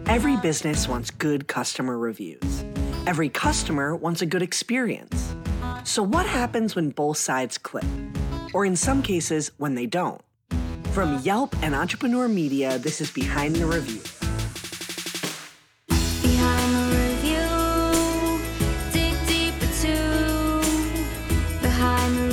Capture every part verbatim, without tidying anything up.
Every business wants good customer reviews. Every customer wants a good experience. So what happens when both sides click? Or in some cases, when they don't? From Yelp and Entrepreneur Media, this is Behind the Review. Behind the review, dig deep into behind the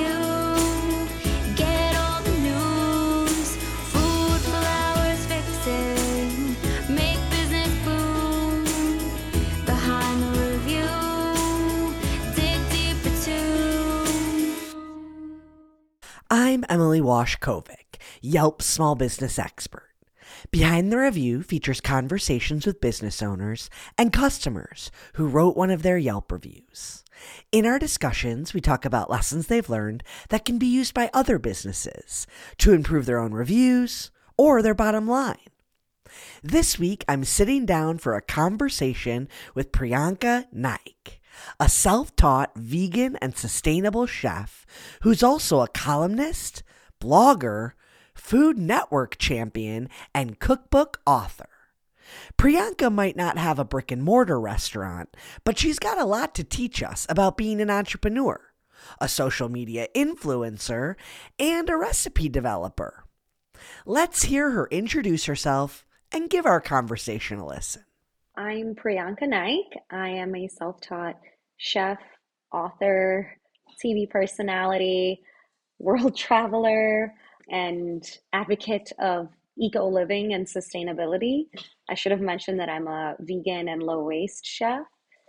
review, get all the news, food, flowers, fixing, make business boom. Behind the review, dig deep into. I'm Emily Washkovic, Yelp's small business expert. Behind the Review features conversations with business owners and customers who wrote one of their Yelp reviews. In our discussions, we talk about lessons they've learned that can be used by other businesses to improve their own reviews or their bottom line. This week, I'm sitting down for a conversation with Priyanka Naik, a self-taught vegan and sustainable chef who's also a columnist, blogger, Food Network champion, and cookbook author. Priyanka might not have a brick and mortar restaurant, but she's got a lot to teach us about being an entrepreneur, a social media influencer, and a recipe developer. Let's hear her introduce herself and give our conversation a listen. I'm Priyanka Naik. I am a self-taught chef, author, T V personality, world traveler, and advocate of eco living and sustainability. I should have mentioned that I'm a vegan and low waste chef.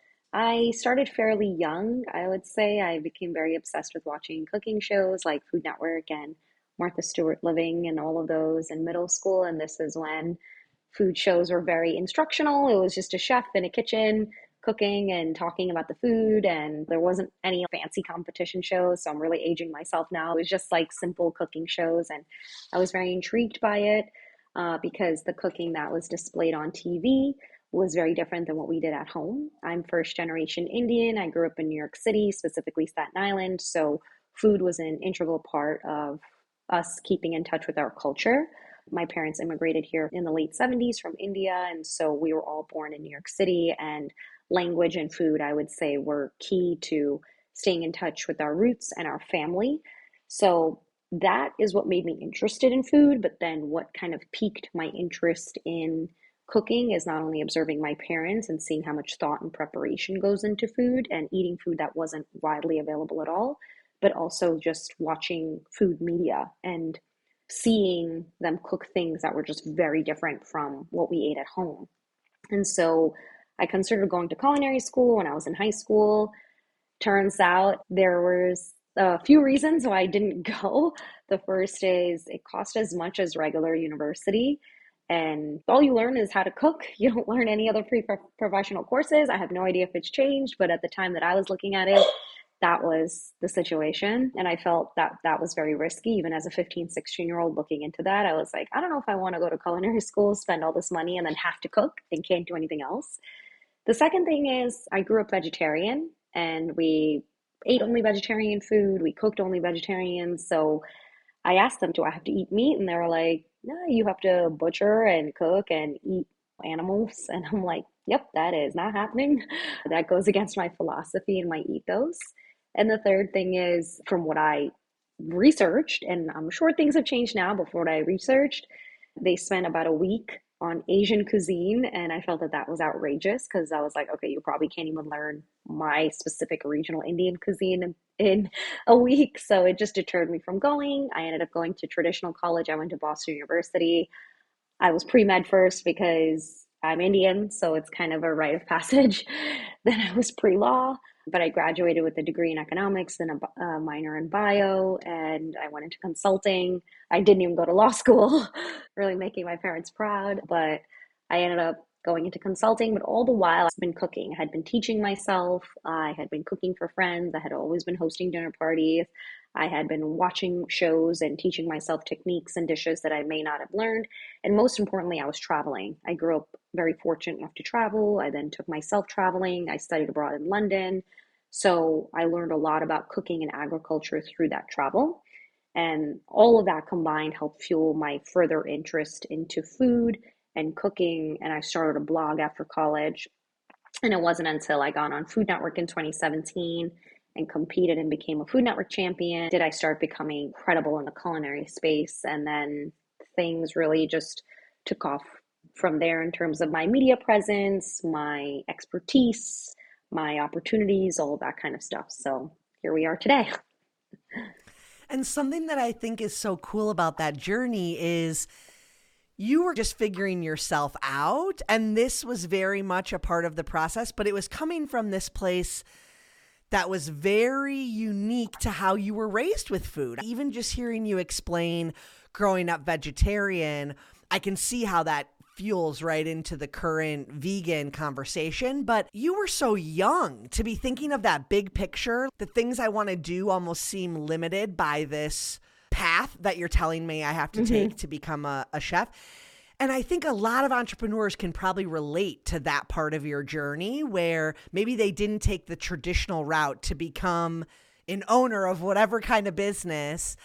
I started fairly young, I would say. I became very obsessed with watching cooking shows like Food Network and Martha Stewart Living and all of those in middle school. And this is when food shows were very instructional. It was just a chef in a kitchen cooking and talking about the food, and there wasn't any fancy competition shows, so I'm really aging myself now. It was just like simple cooking shows, and I was very intrigued by it uh, because the cooking that was displayed on T V was very different than what we did at home. I'm first generation Indian. I grew up in New York City, specifically Staten Island, so food was an integral part of us keeping in touch with our culture. My parents immigrated here in the late seventies from India, and so we were all born in New York City, and language and food, I would say, were key to staying in touch with our roots and our family. So that is what made me interested in food, but then what kind of piqued my interest in cooking is not only observing my parents and seeing how much thought and preparation goes into food and eating food that wasn't widely available at all, but also just watching food media and seeing them cook things that were just very different from what we ate at home. And so I considered going to culinary school when I was in high school. Turns out there was a few reasons why I didn't go. The first is it cost as much as regular university, and all you learn is how to cook. You don't learn any other pre-professional courses. I have no idea if it's changed, but at the time that I was looking at it, that was the situation. And I felt that that was very risky. Even as a fifteen, sixteen year old looking into that, I was like, I don't know if I want to go to culinary school, spend all this money, and then have to cook and can't do anything else. The second thing is I grew up vegetarian, and we ate only vegetarian food. We cooked only vegetarian. So I asked them, do I have to eat meat? And they were like, no, you have to butcher and cook and eat animals. And I'm like, yep, that is not happening. That goes against my philosophy and my ethos. And the third thing is, from what I researched, and I'm sure things have changed now, but from what I researched, they spent about a week on Asian cuisine, and I felt that that was outrageous because I was like, okay, you probably can't even learn my specific regional Indian cuisine in, in a week. So it just deterred me from going. I ended up going to traditional college. I went to Boston University. I was pre-med first because I'm Indian, so it's kind of a rite of passage. Then I was pre-law, but I graduated with a degree in economics and a, a minor in bio, and I went into consulting. I didn't even go to law school, really making my parents proud, but I ended up going into consulting. But all the while, I've been cooking. I had been teaching myself. I had been cooking for friends. I had always been hosting dinner parties. I had been watching shows and teaching myself techniques and dishes that I may not have learned. And most importantly, I was traveling. I grew up very fortunate enough to travel. I then took myself traveling. I studied abroad in London. So I learned a lot about cooking and agriculture through that travel. And all of that combined helped fuel my further interest into food and cooking, and I started a blog after college. And it wasn't until I got on Food Network in twenty seventeen and competed and became a Food Network champion did I start becoming credible in the culinary space. And then things really just took off from there in terms of my media presence, my expertise, my opportunities, all that kind of stuff. So here we are today. And something that I think is so cool about that journey is you were just figuring yourself out. And this was very much a part of the process, but it was coming from this place that was very unique to how you were raised with food. Even just hearing you explain growing up vegetarian, I can see how that fuels right into the current vegan conversation. But you were so young to be thinking of that big picture. The things I want to do almost seem limited by this path that you're telling me I have to mm-hmm. take to become a, a chef. And I think a lot of entrepreneurs can probably relate to that part of your journey where maybe they didn't take the traditional route to become an owner of whatever kind of business.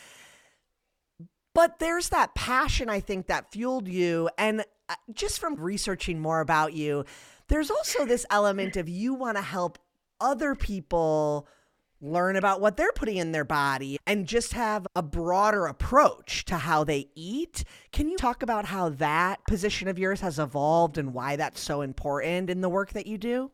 But there's that passion, I think, that fueled you. And just from researching more about you, there's also this element of you want to help other people learn about what they're putting in their body and just have a broader approach to how they eat. Can you talk about how that position of yours has evolved and why that's so important in the work that you do?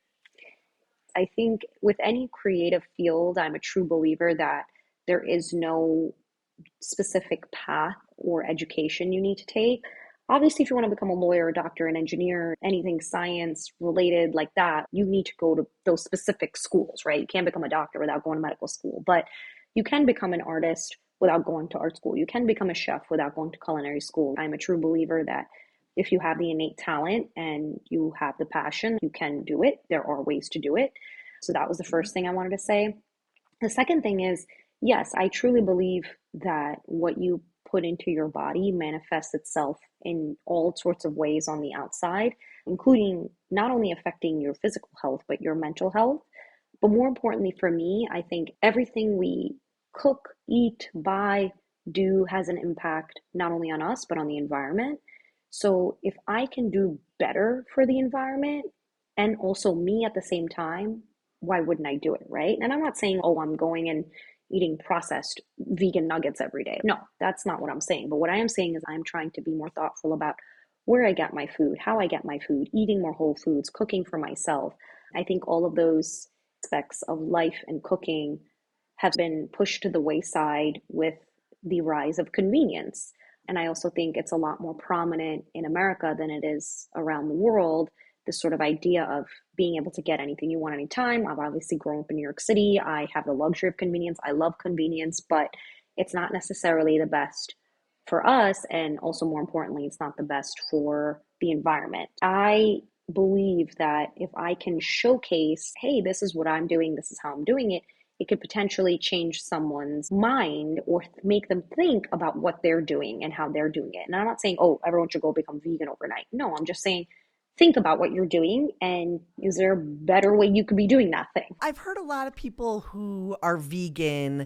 I think with any creative field, I'm a true believer that there is no specific path or education you need to take. Obviously, if you want to become a lawyer, a doctor, an engineer, anything science related like that, you need to go to those specific schools, right? You can't become a doctor without going to medical school, but you can become an artist without going to art school. You can become a chef without going to culinary school. I'm a true believer that if you have the innate talent and you have the passion, you can do it. There are ways to do it. So that was the first thing I wanted to say. The second thing is, yes, I truly believe that what you put into your body manifests itself in all sorts of ways on the outside, including not only affecting your physical health, but your mental health. But more importantly for me, I think everything we cook, eat, buy, do has an impact not only on us, but on the environment. So if I can do better for the environment and also me at the same time, why wouldn't I do it, right? And I'm not saying, oh, I'm going and eating processed vegan nuggets every day. No, that's not what I'm saying. But what I am saying is I'm trying to be more thoughtful about where I get my food, how I get my food, eating more whole foods, cooking for myself. I think all of those aspects of life and cooking have been pushed to the wayside with the rise of convenience. And I also think it's a lot more prominent in America than it is around the world. This sort of idea of being able to get anything you want anytime. I've obviously grown up in New York City. I have the luxury of convenience. I love convenience, but it's not necessarily the best for us. And also more importantly, it's not the best for the environment. I believe that if I can showcase, hey, this is what I'm doing, this is how I'm doing it, it could potentially change someone's mind or make them think about what they're doing and how they're doing it. And I'm not saying, oh, everyone should go become vegan overnight. No, I'm just saying, think about what you're doing and is there a better way you could be doing that thing? I've heard a lot of people who are vegan,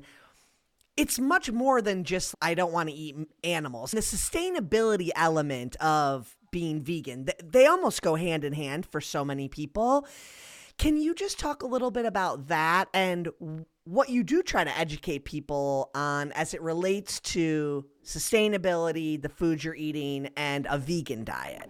it's much more than just, I don't want to eat animals. The sustainability element of being vegan, they almost go hand in hand for so many people. Can you just talk a little bit about that and what you do try to educate people on as it relates to sustainability, the food you're eating, and a vegan diet?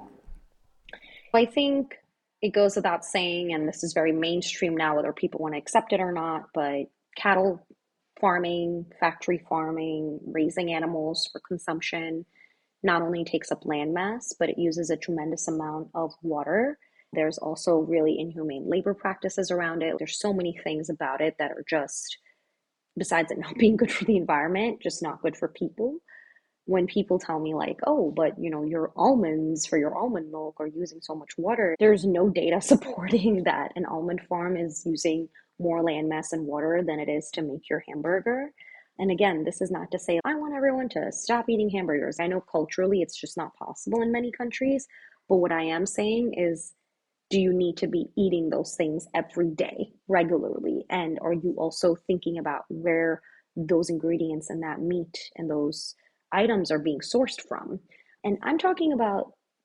I think it goes without saying, and this is very mainstream now, whether people want to accept it or not, but cattle farming, factory farming, raising animals for consumption not only takes up land mass, but it uses a tremendous amount of water. There's also really inhumane labor practices around it. There's so many things about it that are just, besides it not being good for the environment, just not good for people. When people tell me like, oh, but you know, your almonds for your almond milk are using so much water, there's no data supporting that an almond farm is using more land mass and water than it is to make your hamburger. And again, this is not to say I want everyone to stop eating hamburgers. I know culturally it's just not possible in many countries, but what I am saying is, do you need to be eating those things every day, regularly? And are you also thinking about where those ingredients and that meat and those items are being sourced from? And I'm talking about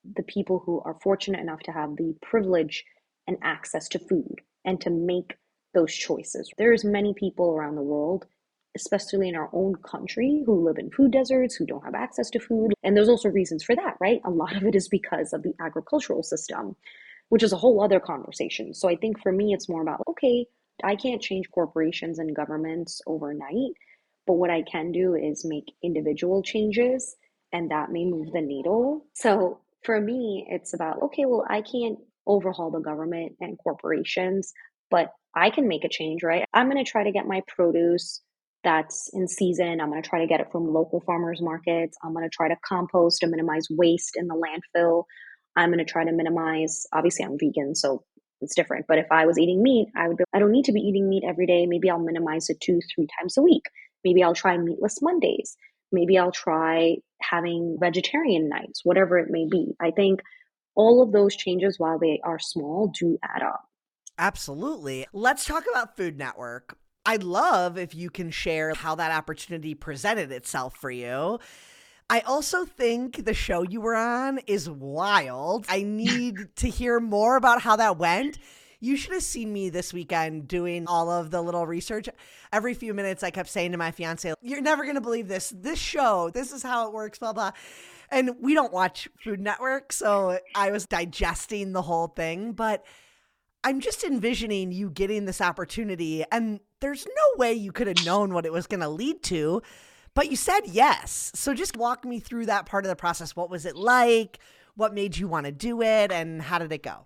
the people who are fortunate enough to have the privilege and access to food and to make those choices. There's many people around the world, especially in our own country, who live in food deserts, who don't have access to food. And there's also reasons for that, right? A lot of it is because of the agricultural system, which is a whole other conversation. So I think for me, it's more about, okay, I can't change corporations and governments overnight, but what I can do is make individual changes, and that may move the needle. So for me, it's about, okay, well, I can't overhaul the government and corporations, but I can make a change, right? I'm going to try to get my produce that's in season. I'm going to try to get it from local farmers markets. I'm going to try to compost and minimize waste in the landfill. I'm going to try to minimize, obviously, I'm vegan, so it's different. But if I was eating meat, I would be, I don't need to be eating meat every day. Maybe I'll minimize it two, three times a week. Maybe I'll try meatless Mondays. Maybe I'll try having vegetarian nights, whatever it may be. I think all of those changes, while they are small, do add up. Absolutely. Let's talk about Food Network. I'd love if you can share how that opportunity presented itself for you. I also think the show you were on is wild. I need to hear more about how that went. You should have seen me this weekend doing all of the little research. Every few minutes, I kept saying to my fiance, "You're never going to believe this. This show, this is how it works, blah, blah." And we don't watch Food Network, so I was digesting the whole thing. But I'm just envisioning you getting this opportunity, and there's no way you could have known what it was going to lead to. But you said yes. So just walk me through that part of the process. What was it like? What made you want to do it? And how did it go?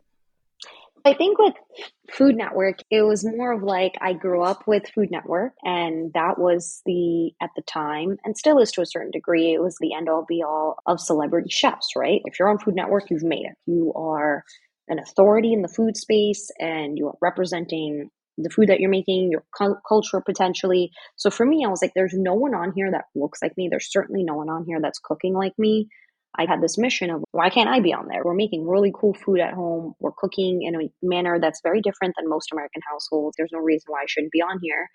I think with Food Network, it was more of like I grew up with Food Network, and that was the, at the time, and still is to a certain degree, it was the end all be all of celebrity chefs, right? If you're on Food Network, you've made it. You are an authority in the food space, and you're representing the food that you're making, your cu- culture potentially. So for me, I was like, there's no one on here that looks like me. There's certainly no one on here that's cooking like me. I had this mission of, why can't I be on there? We're making really cool food at home. We're cooking in a manner that's very different than most American households. There's no reason why I shouldn't be on here.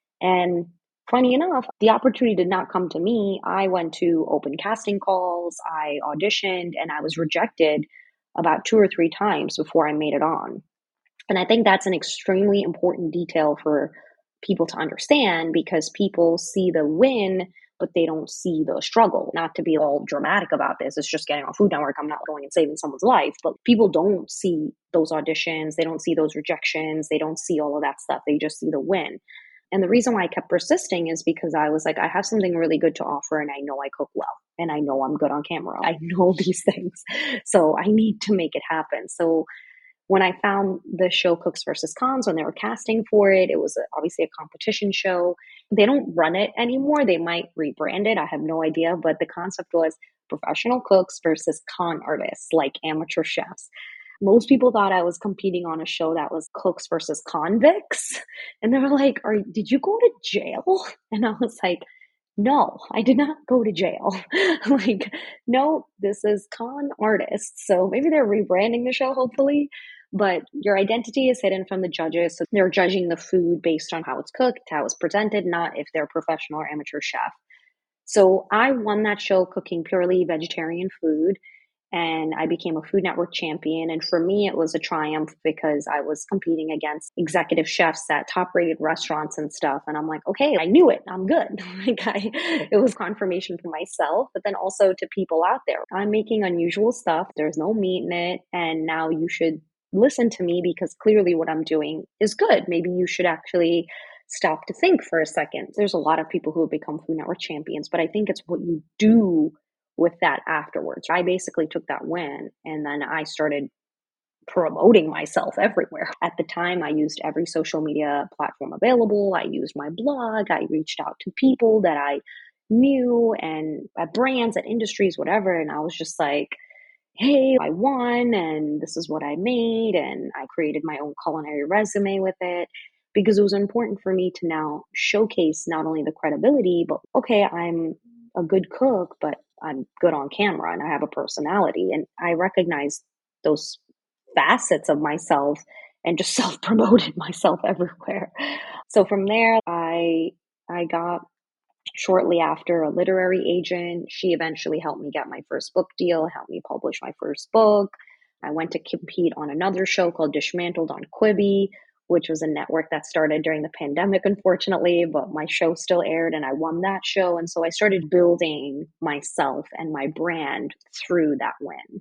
And funny enough, the opportunity did not come to me. I went to open casting calls, I auditioned, and I was rejected about two or three times before I made it on. And I think that's an extremely important detail for people to understand, because people see the win, but they don't see the struggle. Not to be all dramatic about this, it's just getting on Food Network. I'm not going and saving someone's life, but people don't see those auditions. They don't see those rejections. They don't see all of that stuff. They just see the win. And the reason why I kept persisting is because I was like, I have something really good to offer, and I know I cook well, and I know I'm good on camera. I know these things. So I need to make it happen. So when I found the show Cooks versus Cons, when they were casting for it, it was a, obviously a competition show. They don't run it anymore. They might rebrand it. I have no idea. But the concept was professional cooks versus con artists, like amateur chefs. Most people thought I was competing on a show that was cooks versus convicts. And they were like, Are, did you go to jail? And I was like, no, I did not go to jail. Like, no, this is con artists. So maybe they're rebranding the show, hopefully. But your identity is hidden from the judges. So they're judging the food based on how it's cooked, how it's presented, not if they're professional or amateur chef. So I won that show cooking purely vegetarian food, and I became a Food Network champion. And for me, it was a triumph because I was competing against executive chefs at top rated restaurants and stuff. And I'm like, okay, I knew it. I'm good. Like I, it was confirmation for myself, but then also to people out there. I'm making unusual stuff. There's no meat in it. And now you should listen to me, because clearly what I'm doing is good. Maybe you should actually stop to think for a second. There's a lot of people who have become Food Network champions, but I think it's what you do with that afterwards. I basically took that win, and then I started promoting myself everywhere. At the time, I used every social media platform available. I used my blog. I reached out to people that I knew, and at brands, at industries, whatever. And I was just like, hey, I won, and this is what I made. And I created my own culinary resume with it, because it was important for me to now showcase not only the credibility, but okay, I'm a good cook, but I'm good on camera and I have a personality. And I recognized those facets of myself and just self-promoted myself everywhere. So from there, I I got Shortly after, a literary agent, she eventually helped me get my first book deal, helped me publish my first book. I went to compete on another show called Dismantled on Quibi, which was a network that started during the pandemic, unfortunately, but my show still aired and I won that show. And so I started building myself and my brand through that win.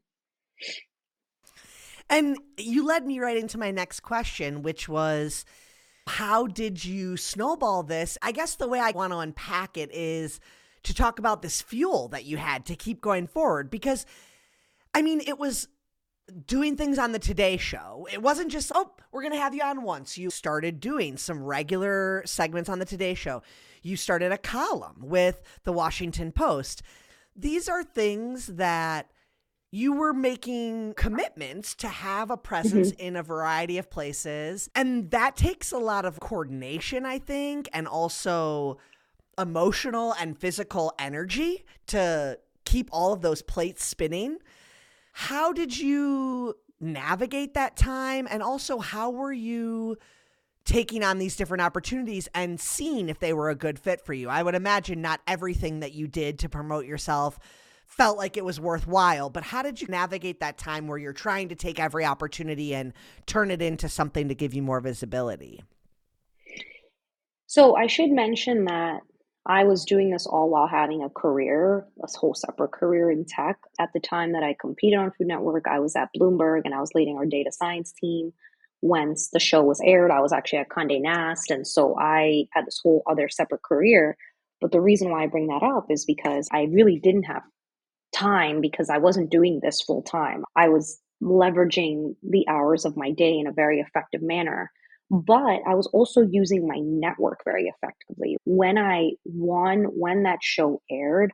And you led me right into my next question, which was, how did you snowball this? I guess the way I want to unpack it is to talk about this fuel that you had to keep going forward. Because, I mean, it was doing things on the Today Show. It wasn't just, oh, we're going to have you on once. You started doing some regular segments on the Today Show. You started a column with the Washington Post. These are things that you were making commitments to have a presence Mm-hmm. in a variety of places. And that takes a lot of coordination, I think, and also emotional and physical energy to keep all of those plates spinning. How did you navigate that time? And also, how were you taking on these different opportunities and seeing if they were a good fit for you? I would imagine not everything that you did to promote yourself felt like it was worthwhile, but how did you navigate that time where you're trying to take every opportunity and turn it into something to give you more visibility? So I should mention that I was doing this all while having a career, a whole separate career in tech. At the time that I competed on Food Network, I was at Bloomberg and I was leading our data science team. Once the show was aired, I was actually at Condé Nast. And so I had this whole other separate career. But the reason why I bring that up is because I really didn't have time because I wasn't doing this full time. I was leveraging the hours of my day in a very effective manner. But I was also using my network very effectively. When I won, when that show aired,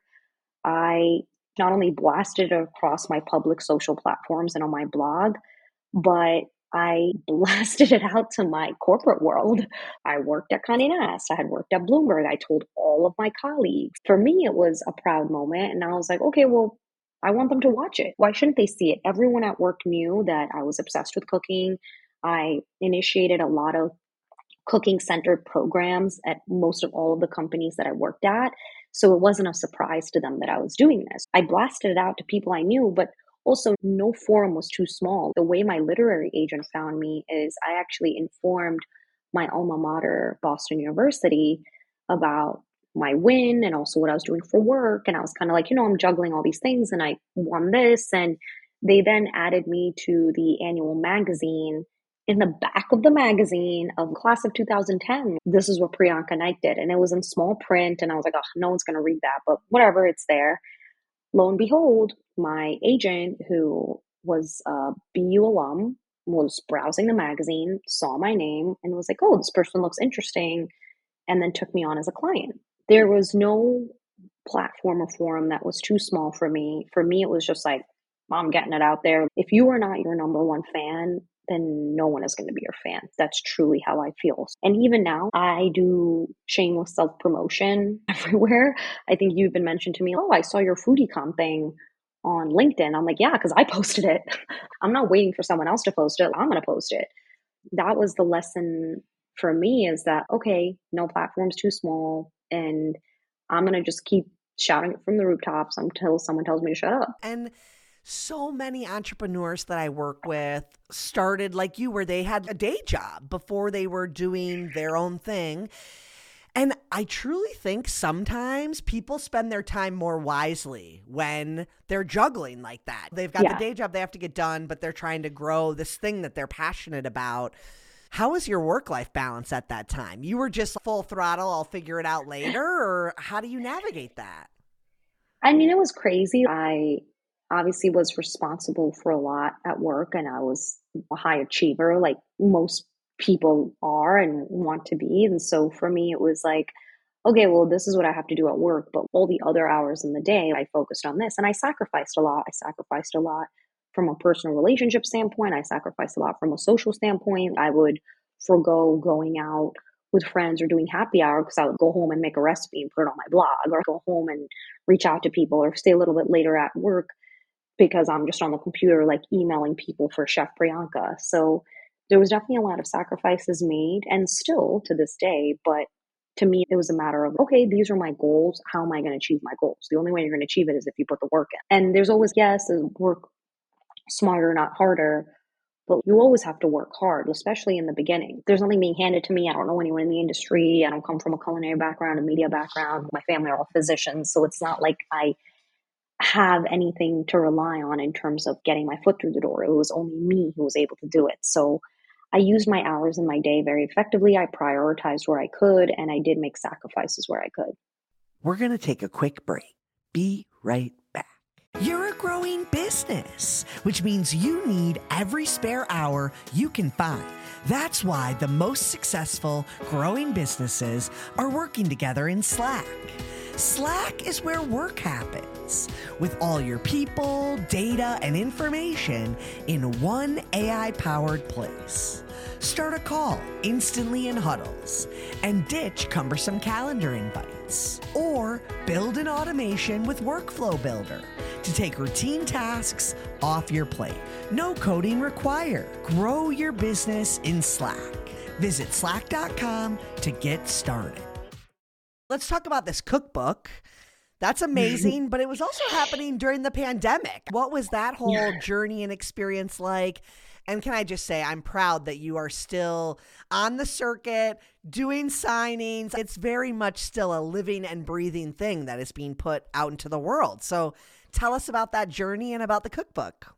I not only blasted it across my public social platforms and on my blog, but I blasted it out to my corporate world. I worked at Condé Nast. I had worked at Bloomberg. I told all of my colleagues. For me, it was a proud moment. And I was like, okay, well, I want them to watch it. Why shouldn't they see it? Everyone at work knew that I was obsessed with cooking. I initiated a lot of cooking centered programs at most of all of the companies that I worked at. So it wasn't a surprise to them that I was doing this. I blasted it out to people I knew, but also no forum was too small. The way my literary agent found me is I actually informed my alma mater, Boston University, about my win and also what I was doing for work. And I was kind of like, you know, I'm juggling all these things and I won this. And they then added me to the annual magazine. In the back of the magazine of class of two thousand ten, this is what Priyanka Naik did. And it was in small print. And I was like, oh, no one's going to read that, but whatever, it's there. Lo and behold, my agent, who was a B U alum, was browsing the magazine, saw my name, and was like, oh, this person looks interesting, and then took me on as a client. There was no platform or forum that was too small for me. For me, it was just like, I'm getting it out there. If you are not your number one fan, then no one is going to be your fan. That's truly how I feel. And even now, I do shameless self promotion everywhere. I think you've been mentioned to me, oh, I saw your FoodieCon thing on LinkedIn. I'm like, yeah, because I posted it. I'm not waiting for someone else to post it. I'm going to post it. That was the lesson for me, is that, okay, no platform's too small. And I'm going to just keep shouting it from the rooftops until someone tells me to shut up. And so many entrepreneurs that I work with started like you, where they had a day job before they were doing their own thing. And I truly think sometimes people spend their time more wisely when they're juggling like that. They've got Yeah. the day job they have to get done, but they're trying to grow this thing that they're passionate about. How was your work-life balance at that time? You were just full throttle, I'll figure it out later, or how do you navigate that? I mean, it was crazy. I obviously was responsible for a lot at work and I was a high achiever, like most people are and want to be. And so for me, it was like, okay, well, this is what I have to do at work, but all the other hours in the day, I focused on this and I sacrificed a lot. I sacrificed a lot from a personal relationship standpoint. I sacrificed a lot from a social standpoint. I would forego going out with friends or doing happy hour because I would go home and make a recipe and put it on my blog, or go home and reach out to people, or stay a little bit later at work because I'm just on the computer, like emailing people for Chef Priyanka. So there was definitely a lot of sacrifices made, and still to this day. But To me, it was a matter of, okay, these are my goals. How am I going to achieve my goals? The only way you're going to achieve it is if you put the work in. And there's always, yes, work smarter, not harder. But you always have to work hard, especially in the beginning. There's nothing being handed to me. I don't know anyone in the industry. I don't come from a culinary background, a media background. My family are all physicians. So it's not like I have anything to rely on in terms of getting my foot through the door. It was only me who was able to do it. So I used my hours in my day very effectively. I prioritized where I could, and I did make sacrifices where I could. We're going to take a quick break. Be right back. You're a growing business, which means you need every spare hour you can find. That's why the most successful growing businesses are working together in Slack. Slack is where work happens, with all your people, data, and information in one A I-powered place. Start a call instantly in huddles and ditch cumbersome calendar invites. Or build an automation with Workflow Builder to take routine tasks off your plate. No coding required. Grow your business in Slack. Visit slack dot com to get started. Let's talk about this cookbook. That's amazing, but it was also happening during the pandemic. What was that whole yeah. journey and experience like? And can I just say, I'm proud that you are still on the circuit, doing signings. It's very much still a living and breathing thing that is being put out into the world. So tell us about that journey and about the cookbook.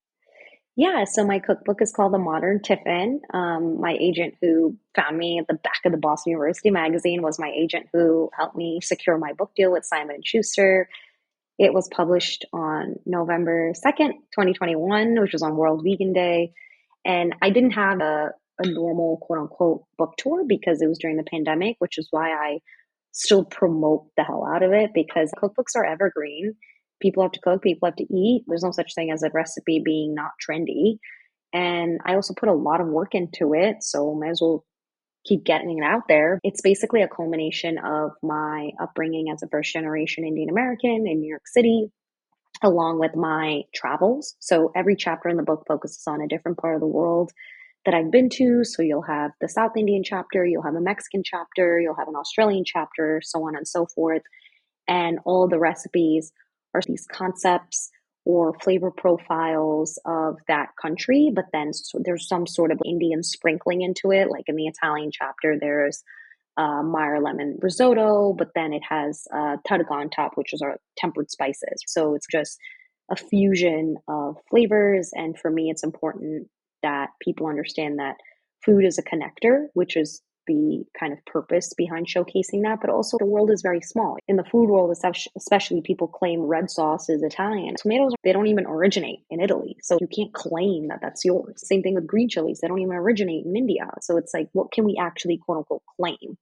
Yeah, so my cookbook is called The Modern Tiffin. Um, my agent who found me at the back of the Boston University magazine was my agent who helped me secure my book deal with Simon and Schuster. It was published on November second, twenty twenty-one, which was on World Vegan Day. And I didn't have a, a normal quote unquote book tour because it was during the pandemic, which is why I still promote the hell out of it, because cookbooks are evergreen. People have to cook, people have to eat. There's no such thing as a recipe being not trendy. And I also put a lot of work into it, so might as well keep getting it out there. It's basically a culmination of my upbringing as a first generation Indian American in New York City, along with my travels. So every chapter in the book focuses on a different part of the world that I've been to. So you'll have the South Indian chapter, you'll have a Mexican chapter, you'll have an Australian chapter, so on and so forth. And all the recipes are these concepts or flavor profiles of that country, but then so there's some sort of Indian sprinkling into it. Like in the Italian chapter, there's uh, Meyer lemon risotto, but then it has uh, tarragon on top, which is our tempered spices. So it's just a fusion of flavors. And for me, it's important that people understand that food is a connector, which is the kind of purpose behind showcasing that, but also the world is very small. In the food world, especially, people claim red sauce is Italian. Tomatoes, they don't even originate in Italy, so you can't claim that that's yours. Same thing with green chilies. They don't even originate in India. So it's like, what can we actually quote unquote claim?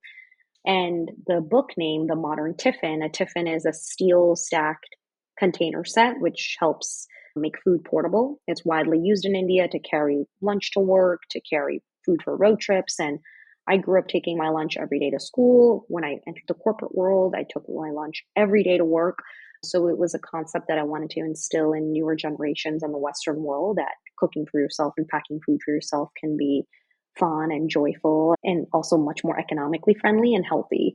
And the book name, The Modern Tiffin, a tiffin is a steel stacked container set, which helps make food portable. It's widely used in India to carry lunch to work, to carry food for road trips. And I grew up taking my lunch every day to school. When I entered the corporate world, I took my lunch every day to work. So it was a concept that I wanted to instill in newer generations in the Western world, that cooking for yourself and packing food for yourself can be fun and joyful and also much more economically friendly and healthy.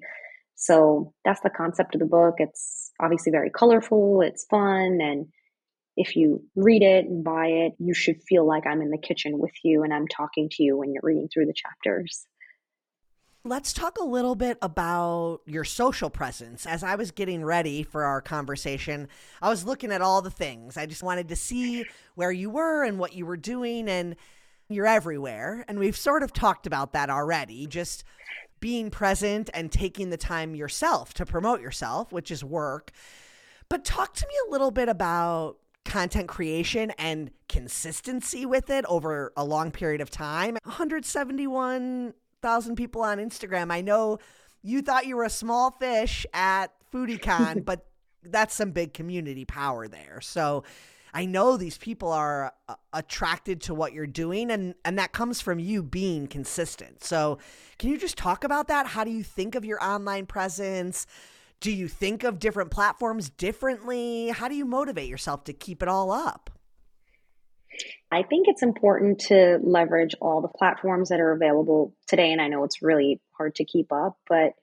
So that's the concept of the book. It's obviously very colorful, it's fun, and if you read it and buy it, you should feel like I'm in the kitchen with you and I'm talking to you when you're reading through the chapters. Let's talk a little bit about your social presence. As I was getting ready for our conversation, I was looking at all the things. I just wanted to see where you were and what you were doing, and you're everywhere. And we've sort of talked about that already, just being present and taking the time yourself to promote yourself, which is work. But talk to me a little bit about content creation and consistency with it over a long period of time. one hundred seventy-one thousand people on Instagram. I know you thought you were a small fish at FoodieCon, but that's some big community power there. So I know these people are uh, attracted to what you're doing, and, and that comes from you being consistent. So can you just talk about that? How do you think of your online presence? Do you think of different platforms differently? How do you motivate yourself to keep it all up? I think it's important to leverage all the platforms that are available today. And I know it's really hard to keep up, but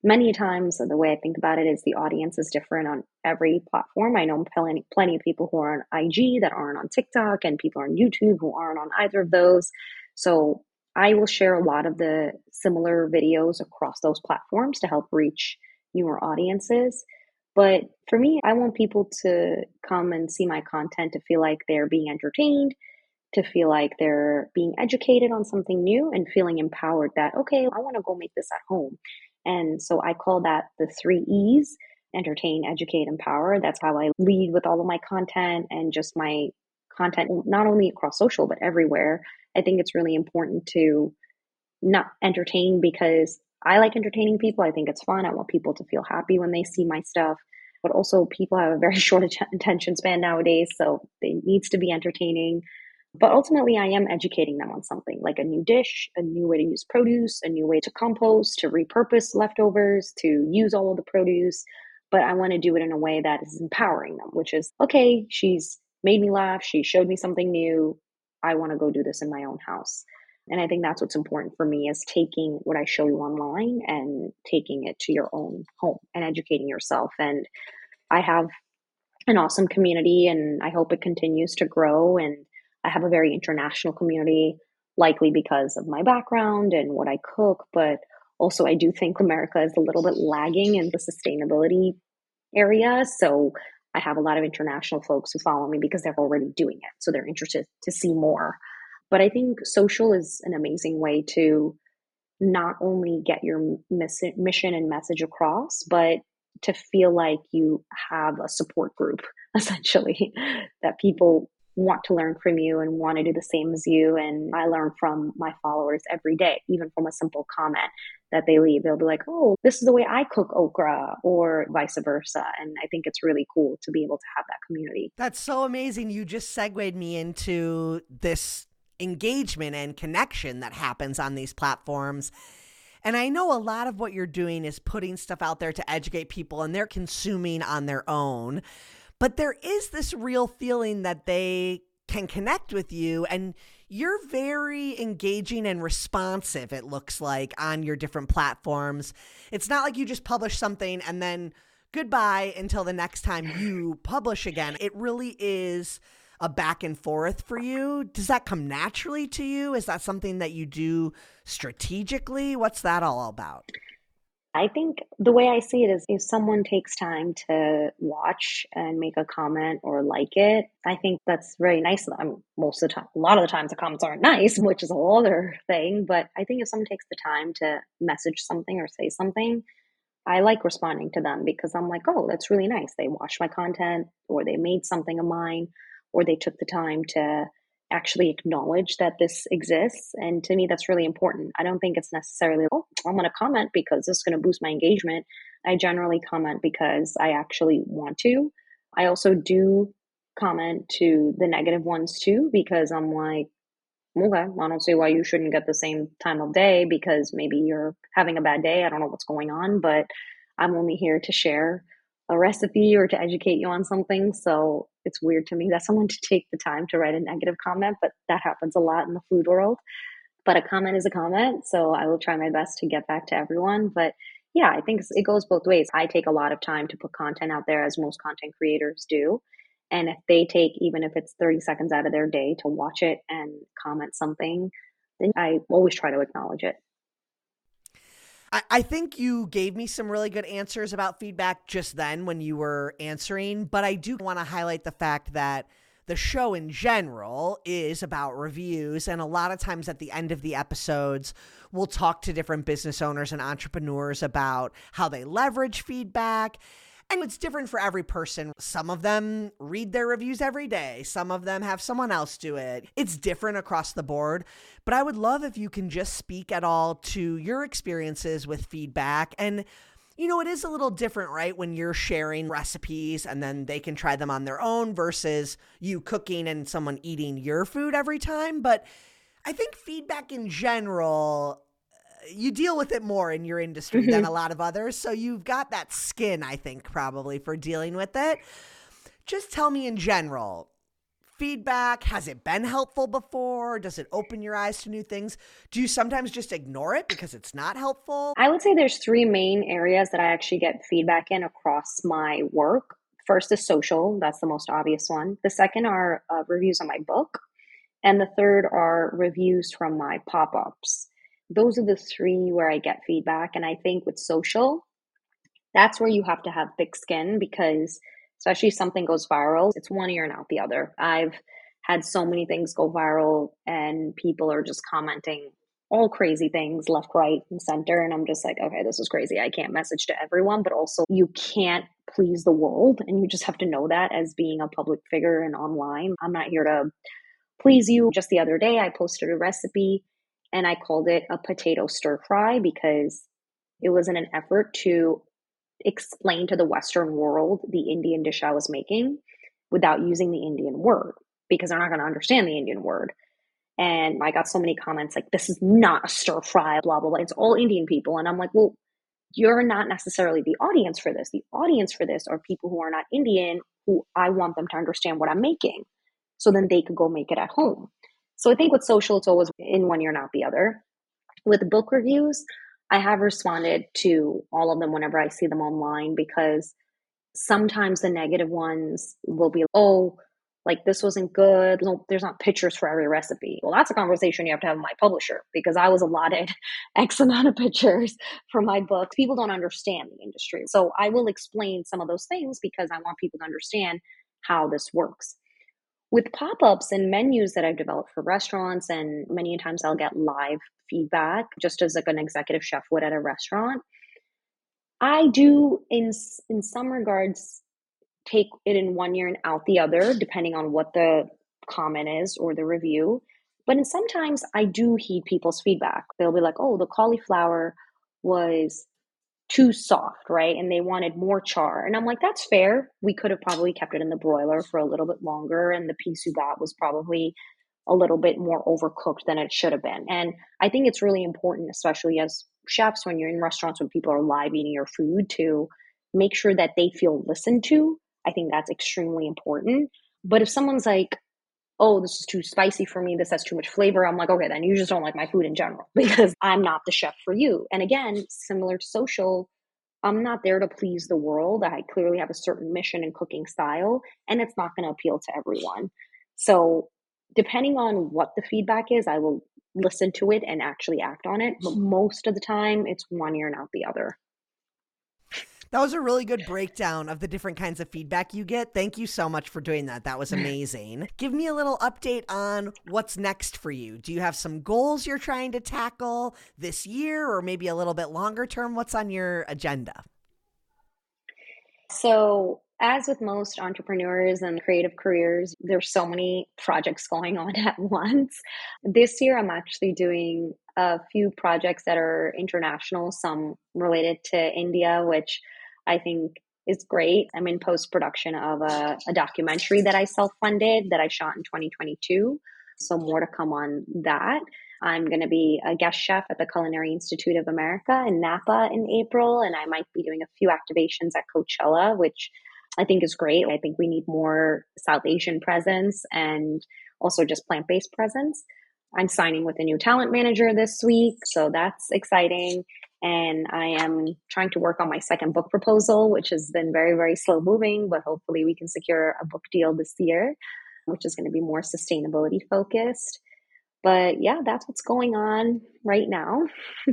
many times the way I think about it is the audience is different on every platform. I know plenty, plenty of people who are on I G that aren't on TikTok, and people on YouTube who aren't on either of those. So I will share a lot of the similar videos across those platforms to help reach newer audiences. But for me, I want people to come and see my content to feel like they're being entertained, to feel like they're being educated on something new, and feeling empowered that, okay, I want to go make this at home. And so I call that the three E's: entertain, educate, empower. That's how I lead with all of my content and just my content, not only across social, but everywhere. I think it's really important to not entertain because I like entertaining people. I think it's fun. I want people to feel happy when they see my stuff. But also, people have a very short attention span nowadays, so it needs to be entertaining. But ultimately, I am educating them on something like a new dish, a new way to use produce, a new way to compost, to repurpose leftovers, to use all of the produce. But I want to do it in a way that is empowering them, which is, okay, she's made me laugh. She showed me something new. I want to go do this in my own house. And I think that's what's important for me, is taking what I show you online and taking it to your own home and educating yourself. And I have an awesome community, and I hope it continues to grow. And I have a very international community, likely because of my background and what I cook. But also, I do think America is a little bit lagging in the sustainability area. So I have a lot of international folks who follow me because they're already doing it. So they're interested to see more. But I think social is an amazing way to not only get your miss- mission and message across, but to feel like you have a support group, essentially, that people want to learn from you and want to do the same as you. And I learn from my followers every day, even from a simple comment that they leave. They'll be like, oh, this is the way I cook okra, or vice versa. And I think it's really cool to be able to have that community. That's so amazing. You just segued me into this engagement and connection that happens on these platforms. And I know a lot of what you're doing is putting stuff out there to educate people, and they're consuming on their own. But there is this real feeling that they can connect with you, and you're very engaging and responsive, it looks like, on your different platforms. It's not like you just publish something and then goodbye until the next time you publish again. It really is a back and forth for you. Does that come naturally to you? Is that something that you do strategically? What's that all about? I think the way I see it is, if someone takes time to watch and make a comment or like it, I think that's very nice. I mean, most of the time, a lot of the times the comments aren't nice, which is a whole other thing. But I think if someone takes the time to message something or say something, I like responding to them, because I'm like, oh, that's really nice. They watched my content, or they made something of mine, or they took the time to actually acknowledge that this exists. And to me, that's really important. I don't think it's necessarily, oh, I'm going to comment because this is going to boost my engagement. I generally comment because I actually want to. I also do comment to the negative ones too, because I'm like, okay, I don't see why you shouldn't get the same time of day, because maybe you're having a bad day. I don't know what's going on, but I'm only here to share a recipe or to educate you on something. So it's weird to me that someone to take the time to write a negative comment, but that happens a lot in the food world. But a comment is a comment, so I will try my best to get back to everyone. But yeah, I think it goes both ways. I take a lot of time to put content out there, as most content creators do. And if they take, even if it's thirty seconds out of their day to watch it and comment something, then I always try to acknowledge it. I think you gave me some really good answers about feedback just then when you were answering, but I do want to highlight the fact that the show in general is about reviews, and a lot of times at the end of the episodes, we'll talk to different business owners and entrepreneurs about how they leverage feedback. And it's different for every person. Some of them read their reviews every day. Some of them have someone else do it. It's different across the board. But I would love if you can just speak at all to your experiences with feedback. And, you know, it is a little different, right? When you're sharing recipes and then they can try them on their own versus you cooking and someone eating your food every time. But I think feedback in general, you deal with it more in your industry mm-hmm. than a lot of others. So you've got that skin, I think, probably for dealing with it. Just tell me in general, feedback? Has it been helpful before? Does it open your eyes to new things? Do you sometimes just ignore it because it's not helpful? I would say there's three main areas that I actually get feedback in across my work. First is social. That's the most obvious one. The second are uh, reviews on my book. And the third are reviews from my pop-ups. Those are the three where I get feedback. And I think with social, that's where you have to have thick skin, because especially if something goes viral, it's one ear and out the other. I've had so many things go viral and people are just commenting all crazy things left, right, and center. And I'm just like, okay, this is crazy. I can't message to everyone, but also you can't please the world. And you just have to know that as being a public figure and online. I'm not here to please you. Just the other day, I posted a recipe and I called it a potato stir fry because it was in an effort to explain to the Western world the Indian dish I was making without using the Indian word, because they're not going to understand the Indian word. And I got so many comments like, this is not a stir fry, blah, blah, blah. It's all Indian people. And I'm like, well, you're not necessarily the audience for this. The audience for this are people who are not Indian, who I want them to understand what I'm making, so then they could go make it at home. So I think with social, it's always in one ear, not the other. With book reviews, I have responded to all of them whenever I see them online, because sometimes the negative ones will be, oh, like this wasn't good. No, there's not pictures for every recipe. Well, that's a conversation you have to have with my publisher, because I was allotted X amount of pictures for my books. People don't understand the industry. So I will explain some of those things because I want people to understand how this works. With pop-ups and menus that I've developed for restaurants, and many times I'll get live feedback, just as like an executive chef would at a restaurant. I do, in in some regards, take it in one ear and out the other, depending on what the comment is or the review. But in sometimes I do heed people's feedback. They'll be like, oh, the cauliflower was too soft, right? And they wanted more char. And I'm like, that's fair. We could have probably kept it in the broiler for a little bit longer. And the piece you got was probably a little bit more overcooked than it should have been. And I think it's really important, especially as chefs, when you're in restaurants when people are live eating your food, to make sure that they feel listened to. I think that's extremely important. But if someone's like, oh, this is too spicy for me, this has too much flavor, I'm like, okay, then you just don't like my food in general, because I'm not the chef for you. And again, similar to social, I'm not there to please the world. I clearly have a certain mission and cooking style, and it's not going to appeal to everyone. So depending on what the feedback is, I will listen to it and actually act on it. But most of the time, it's one ear and out the other. That was a really good breakdown of the different kinds of feedback you get. Thank you so much for doing that. That was amazing. Give me a little update on what's next for you. Do you have some goals you're trying to tackle this year, or maybe a little bit longer term? What's on your agenda? So, as with most entrepreneurs and creative careers, there's so many projects going on at once. This year, I'm actually doing a few projects that are international, some related to India, which I think is great. I'm in post-production of a, a documentary that I self-funded that I shot in twenty twenty-two. So more to come on that. I'm going to be a guest chef at the Culinary Institute of America in Napa in April, and I might be doing a few activations at Coachella, which I think is great. I think we need more South Asian presence and also just plant-based presence. I'm signing with a new talent manager this week, so that's exciting. And I am trying to work on my second book proposal, which has been very, very slow moving, but hopefully we can secure a book deal this year, which is going to be more sustainability focused. But yeah, that's what's going on right now.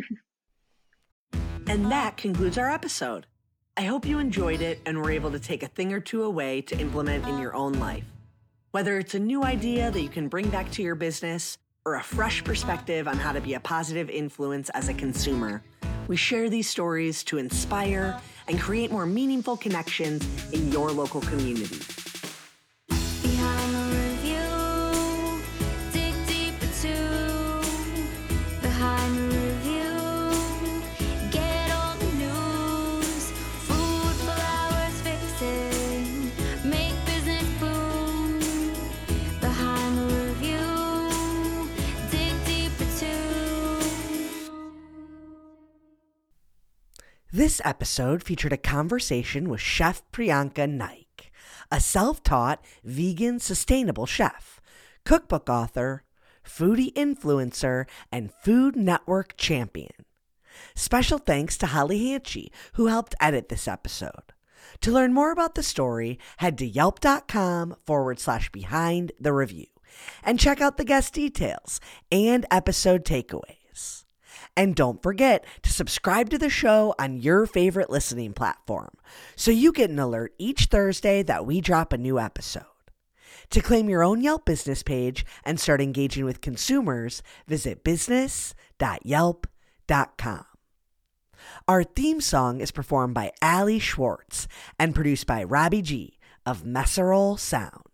And that concludes our episode. I hope you enjoyed it and were able to take a thing or two away to implement in your own life. Whether it's a new idea that you can bring back to your business, or a fresh perspective on how to be a positive influence as a consumer, we share these stories to inspire and create more meaningful connections in your local community. Behind the review, dig deeper too. Behind the review, get all the news. Food, flowers, fixing, make business boom. Behind the review, dig deeper too. This episode featured a conversation with Chef Priyanka Naik. a self-taught vegan sustainable chef, cookbook author, foodie influencer, and Food Network champion. Special thanks to Holly Hanchey, who helped edit this episode. To learn more about the story, head to yelp.com forward slash behind the review and check out the guest details and episode takeaways. And don't forget to subscribe to the show on your favorite listening platform so you get an alert each Thursday that we drop a new episode. To claim your own Yelp business page and start engaging with consumers, visit business dot yelp dot com. Our theme song is performed by Ali Schwartz and produced by Robbie G of Messerol Sound.